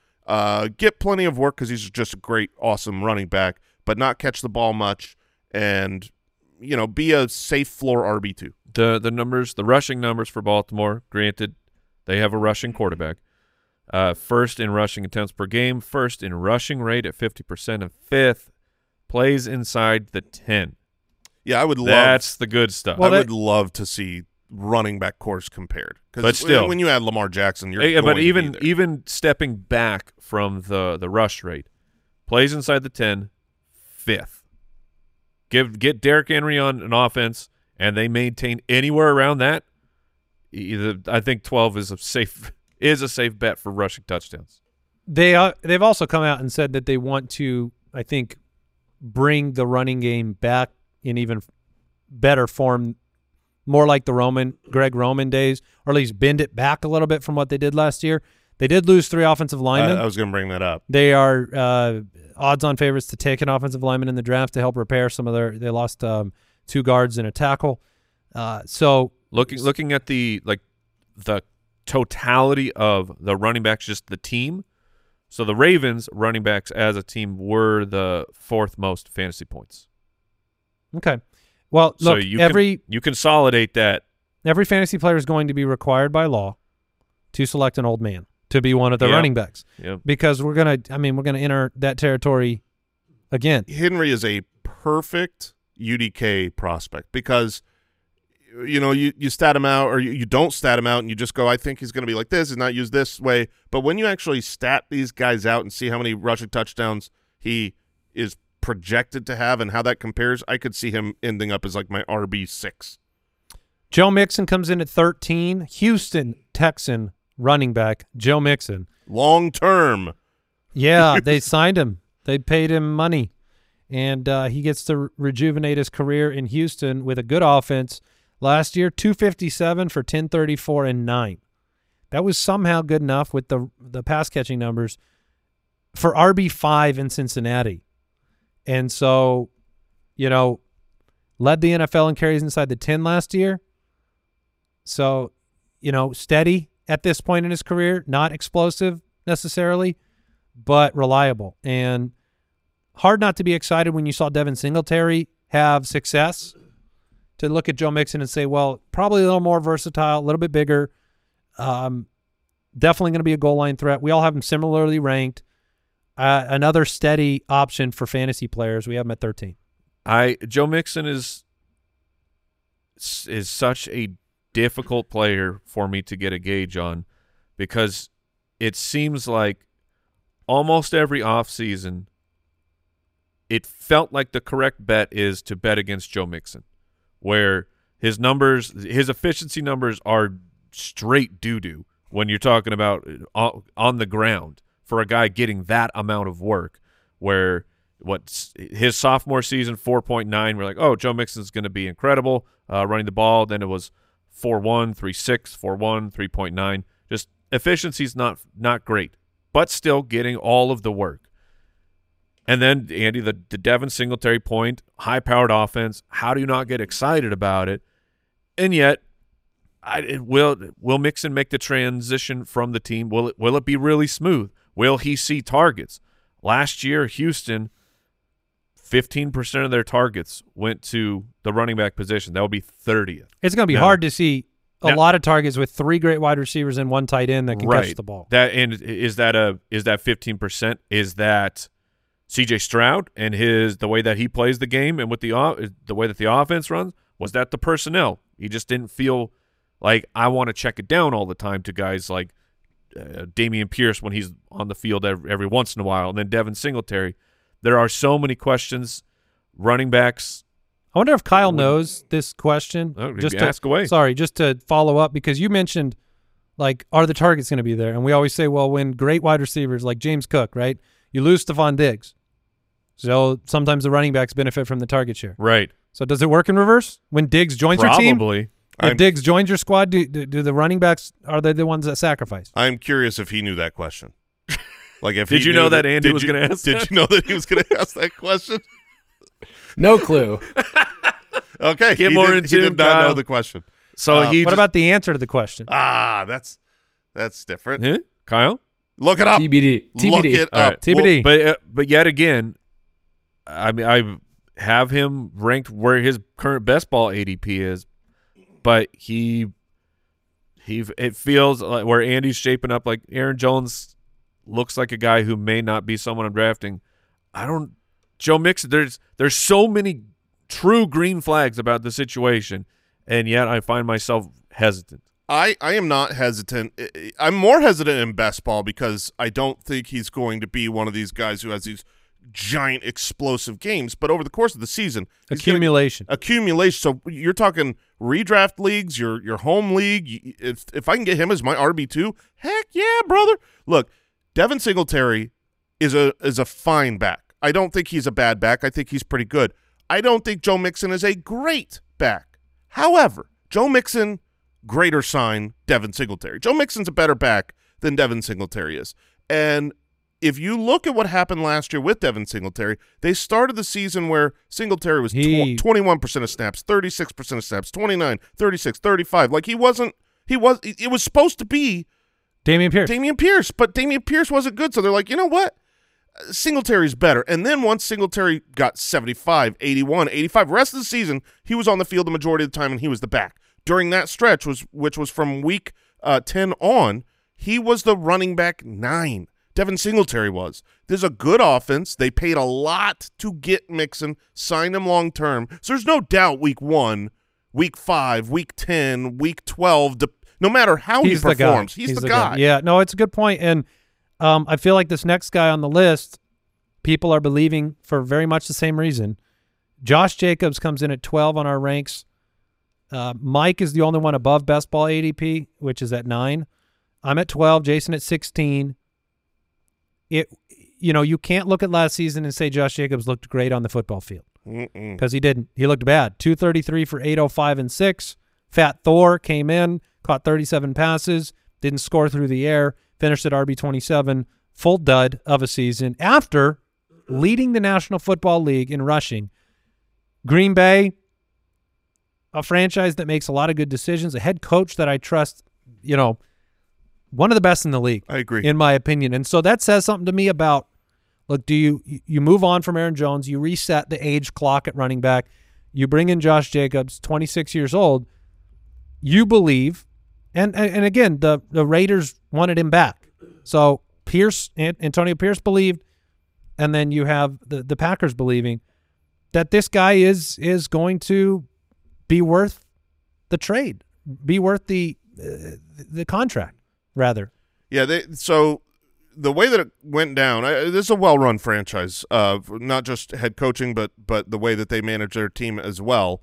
Get plenty of work because he's just a great, awesome running back, but not catch the ball much and, be a safe floor RB2. The numbers, the rushing numbers for Baltimore, granted, they have a rushing quarterback. First in rushing attempts per game, first in rushing rate at 50%, and fifth plays inside the 10. Yeah, I would love. That's the good stuff. I would love to see running back course compared. But still, when you add Lamar Jackson, you're but going to be there. even stepping back from the rush rate, plays inside the 10, 5th. Get Derrick Henry on an offense, and they maintain anywhere around that. I think 12 is a safe bet for rushing touchdowns. They've also come out and said that they want to, I think, bring the running game back in even better form, more like the Greg Roman days, or at least bend it back a little bit from what they did last year. They did lose 3 offensive linemen. I was going to bring that up. They are odds-on favorites to take an offensive lineman in the draft to help repair some of their. They lost 2 guards and a tackle. So looking at the totality of the running backs, just the team. So the Ravens running backs as a team were the 4th most fantasy points. Okay. Well, look, so you consolidate that. Every fantasy player is going to be required by law to select an old man to be one of the running backs. Yeah. Because we're gonna enter that territory again. Henry is a perfect UDK prospect because you stat him out, or you don't stat him out, and you just go, I think he's going to be like this and not used this way. But when you actually stat these guys out and see how many rushing touchdowns he is projected to have and how that compares, I could see him ending up as like my RB6. Joe Mixon comes in at 13. Houston Texan running back Joe Mixon. Long term. Yeah, they signed him. They paid him money. And he gets to rejuvenate his career in Houston with a good offense. Last year, 257 for 1034 and 9. That was somehow good enough with the pass catching numbers for RB5 in Cincinnati. And so, led the NFL in carries inside the 10 last year. So, steady at this point in his career, not explosive necessarily, but reliable. And hard not to be excited when you saw Devin Singletary have success, to look at Joe Mixon and say, well, probably a little more versatile, a little bit bigger, definitely going to be a goal line threat. We all have him similarly ranked. Another steady option for fantasy players. We have him at 13. Joe Mixon is such a difficult player for me to get a gauge on, because it seems like almost every offseason it felt like the correct bet is to bet against Joe Mixon, where his efficiency numbers are straight doo-doo when you're talking about on the ground for a guy getting that amount of work, where his sophomore season, 4.9, we're like, oh, Joe Mixon's going to be incredible running the ball. Then it was 4.1, 3.6, 4.1, 3.9. Just efficiency's not great, but still getting all of the work. And then, Andy, the Devin Singletary point, high-powered offense, how do you not get excited about it? And yet, will Mixon make the transition from the team? Will it be really smooth? Will he see targets? Last year, Houston, 15% of their targets went to the running back position. That would be 30th. It's going to be hard to see a lot of targets with 3 great wide receivers and 1 tight end that can catch the ball. Is that 15%? Is that C.J. Stroud and the way that he plays the game, and with the way that the offense runs? Was that the personnel? He just didn't feel like, I want to check it down all the time to guys like Dameon Pierce when he's on the field every once in a while, and then Devin Singletary. There are so many questions. Running backs. I wonder if Kyle knows this question. Oh, just ask away. Sorry, just to follow up, because you mentioned, like, are the targets going to be there? And we always say, well, when great wide receivers like James Cook, right, you lose Stephon Diggs. So sometimes the running backs benefit from the target share. Right. So does it work in reverse? When Diggs joins your team? Probably. If Diggs joins your squad, do the running backs, are they the ones that sacrifice? I'm curious if he knew that question. Like, if did you know that Andy was going to ask that? Did you know that he was going to ask that question? No clue. Okay. Get he more did, into he did not Kyle. know the question. So what about the answer to the question? That's different. Huh? Kyle? Look it up. TBD. Look it All up. right. TBD. Well, but yet again, I mean, I have him ranked where his current best ball ADP is, but it feels like where Andy's shaping up, like Aaron Jones looks like a guy who may not be someone I'm drafting. Joe Mixon, there's so many true green flags about the situation, and yet I find myself hesitant? I am not hesitant. I'm more hesitant in best ball because I don't think he's going to be one of these guys who has these giant explosive games. But over the course of the season, accumulation. So you're talking redraft leagues, your home league. If I can get him as my RB2, heck yeah, brother. Look, Devin Singletary is a fine back. I don't think he's a bad back. I think he's pretty good. I don't think Joe Mixon is a great back. However, Joe Mixon, greater sign Devin Singletary. Joe Mixon's a better back than Devin Singletary is. And if you look at what happened last year with Devin Singletary, they started the season where Singletary was 21% of snaps, 36% of snaps, 29, 36, 35. Like it was supposed to be Dameon Pierce, but Dameon Pierce wasn't good. So they're like, you know what? Singletary's better. And then once Singletary got 75, 81, 85, rest of the season, he was on the field the majority of the time and he was the back. During that stretch, which was from week 10 on, he was the running back 9. Devin Singletary was. There's a good offense. They paid a lot to get Mixon, signed him long-term. So there's no doubt week 1, week 5, week 10, week 12, no matter how he performs, he's the guy. Yeah, no, it's a good point. And I feel like this next guy on the list, people are believing for very much the same reason. Josh Jacobs comes in at 12 on our ranks. Mike is the only one above best ball ADP, which is at 9. I'm at 12. Jason at 16. You can't look at last season and say Josh Jacobs looked great on the football field because he didn't. He looked bad. 233 for 805 and 6. Fat Thor came in, caught 37 passes, didn't score through the air, finished at RB27, full dud of a season after leading the National Football League in rushing. Green Bay, a franchise that makes a lot of good decisions, a head coach that I trust, one of the best in the league. I agree. In my opinion. And so that says something to me about, look, do you move on from Aaron Jones, you reset the age clock at running back, you bring in Josh Jacobs, 26 years old, you believe, and again, the Raiders wanted him back. So Antonio Pierce believed, and then you have the Packers believing that this guy is going to be worth the trade, be worth the contract, rather. Yeah, so the way that it went down, this is a well-run franchise, not just head coaching, but the way that they manage their team as well.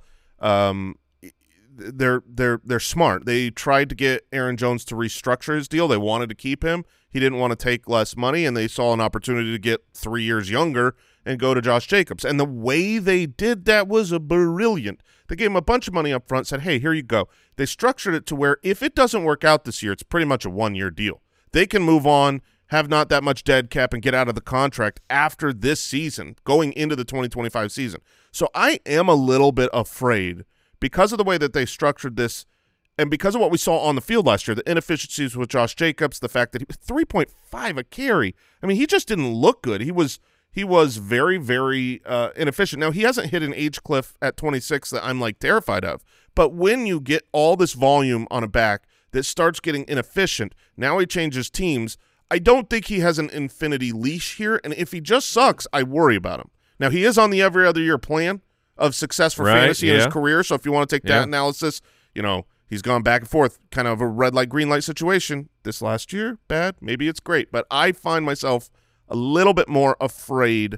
They're smart. They tried to get Aaron Jones to restructure his deal. They wanted to keep him. He didn't want to take less money, and they saw an opportunity to get 3 years younger and go to Josh Jacobs. And the way they did that was brilliant. They gave him a bunch of money up front, said, hey, here you go. They structured it to where if it doesn't work out this year, it's pretty much a one-year deal. They can move on, have not that much dead cap, and get out of the contract after this season, going into the 2025 season. So I am a little bit afraid because of the way that they structured this and because of what we saw on the field last year, the inefficiencies with Josh Jacobs, the fact that he was 3.5 a carry. I mean, he just didn't look good. He was very, very inefficient. Now, he hasn't hit an age cliff at 26 that I'm, terrified of. But when you get all this volume on a back that starts getting inefficient, now he changes teams. I don't think he has an infinity leash here, and if he just sucks, I worry about him. Now, he is on the every other year plan of success for fantasy in his career, so if you want to take that analysis, he's gone back and forth, kind of a red light, green light situation. This last year, bad, maybe it's great. But I find myself a little bit more afraid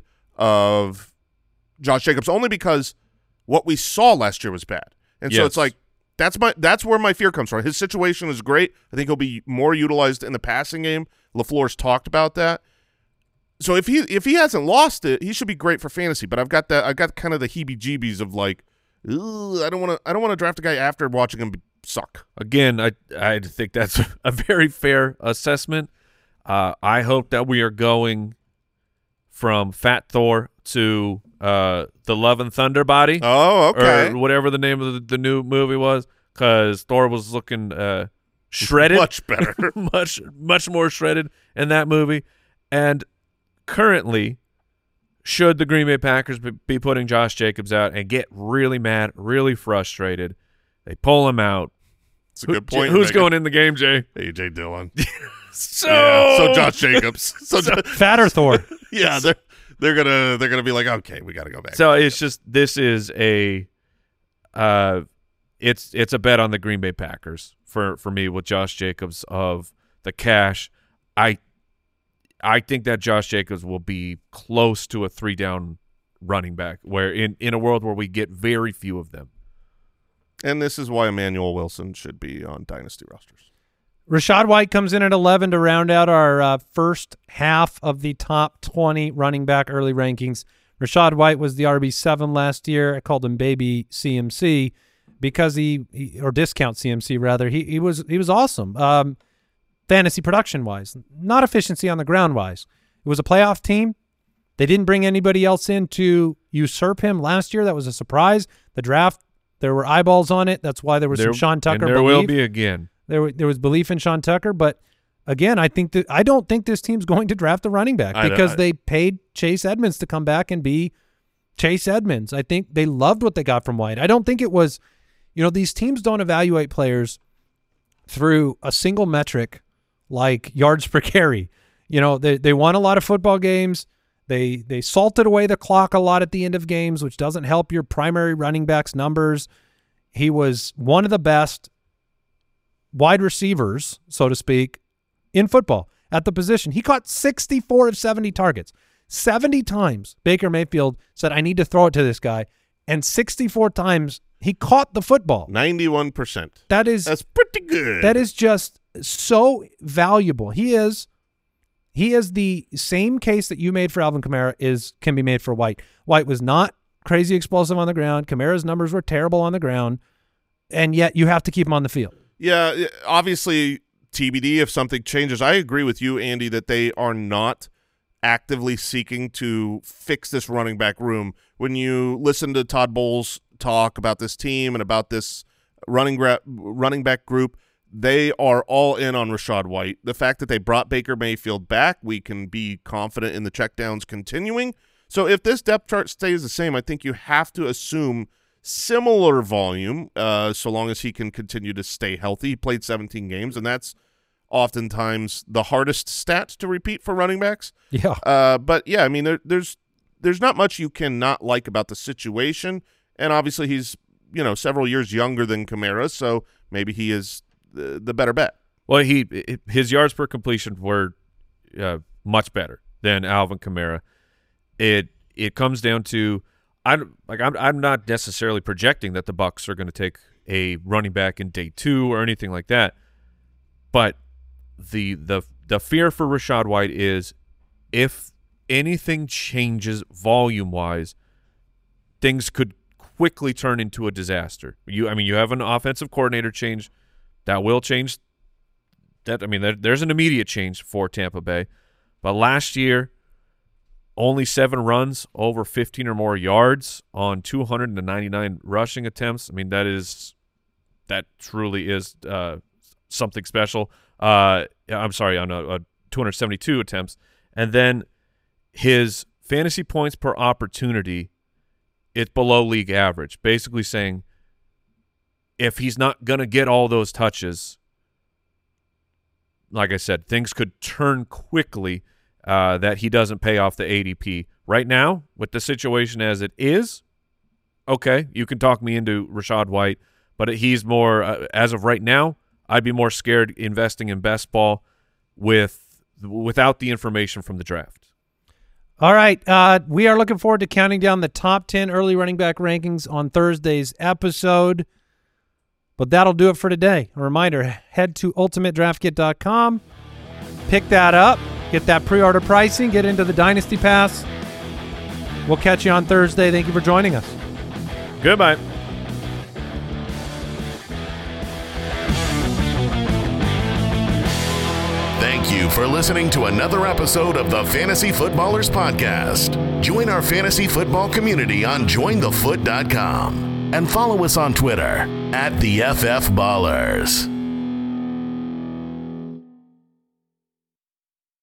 of Josh Jacobs only because what we saw last year was bad. And so it's like that's where my fear comes from. His situation is great. I think he'll be more utilized in the passing game. LaFleur's talked about that. So if he hasn't lost it, he should be great for fantasy. But I've got kind of the heebie-jeebies of I don't want to draft a guy after watching him suck. Again, I think that's a very fair assessment. I hope that we are going from Fat Thor to the Love and Thunder body. Oh, okay. Or whatever the name of the new movie was, because Thor was looking shredded. Much better. much more shredded in that movie. And currently, should the Green Bay Packers be putting Josh Jacobs out and get really mad, really frustrated, they pull him out. That's a good point. Who's going in the game, Jay? A.J. Dillon. So Josh Jacobs. Fatter Thor. Yeah, they're gonna be like, okay, we got to go back. So it's just this is a it's a bet on the Green Bay Packers for me with Josh Jacobs of the cash. I think that Josh Jacobs will be close to a 3-down running back, where in a world where we get very few of them. And this is why Emmanuel Wilson should be on dynasty rosters. Rachaad White comes in at 11 to round out our first half of the top 20 running back early rankings. Rachaad White was the RB7 last year. I called him Baby CMC because or Discount CMC rather. He was awesome. Fantasy production wise, not efficiency on the ground wise. It was a playoff team. They didn't bring anybody else in to usurp him last year. That was a surprise. The draft, there were eyeballs on it. That's why there was some Sean Tucker and there belief. Will be again. There was belief in Sean Tucker, but again, I don't think this team's going to draft a running back because they paid Chase Edmonds to come back and be Chase Edmonds. I think they loved what they got from White. I don't think it was, these teams don't evaluate players through a single metric like yards per carry. They won a lot of football games. They salted away the clock a lot at the end of games, which doesn't help your primary running back's numbers. He was one of the best wide receivers, so to speak, in football at the position. He caught 64 of 70 targets. 70 times Baker Mayfield said, I need to throw it to this guy. And 64 times he caught the football. 91%. That's pretty good. That is just so valuable. He is the same case that you made for Alvin Kamara can be made for White. White was not crazy explosive on the ground. Kamara's numbers were terrible on the ground, and yet you have to keep him on the field. Yeah, obviously TBD if something changes. I agree with you, Andy, that they are not actively seeking to fix this running back room. When you listen to Todd Bowles talk about this team and about this running back group, they are all in on Rachaad White. The fact that they brought Baker Mayfield back, we can be confident in the checkdowns continuing. So if this depth chart stays the same, I think you have to assume similar volume so long as he can continue to stay healthy. He played 17 games, and that's oftentimes the hardest stat to repeat for running backs. Yeah. But, yeah, I mean, there's not much you cannot like about the situation, and obviously he's, several years younger than Kamara, so maybe he is the better bet. Well, his yards per completion were much better than Alvin Kamara. It comes down to I'm not necessarily projecting that the Bucs are going to take a running back in day 2 or anything like that, but the fear for Rachaad White is if anything changes volume wise, things could quickly turn into a disaster. You have an offensive coordinator change. That will change. There's an immediate change for Tampa Bay. But last year, only 7 runs over 15 or more yards on 299 rushing attempts. That truly is something special. On 272 attempts. And then his fantasy points per opportunity, it's below league average, basically saying if he's not going to get all those touches, like I said, things could turn quickly that he doesn't pay off the ADP. Right now, with the situation as it is, okay, you can talk me into Rachaad White, but he's more, as of right now, I'd be more scared investing in best ball without the information from the draft. All right, we are looking forward to counting down the top 10 early running back rankings on Thursday's episode. But that'll do it for today. A reminder, head to ultimatedraftkit.com, pick that up, get that pre-order pricing, get into the Dynasty Pass. We'll catch you on Thursday. Thank you for joining us. Goodbye. Thank you for listening to another episode of the Fantasy Footballers Podcast. Join our fantasy football community on jointhefoot.com and follow us on Twitter @TheFFBallers.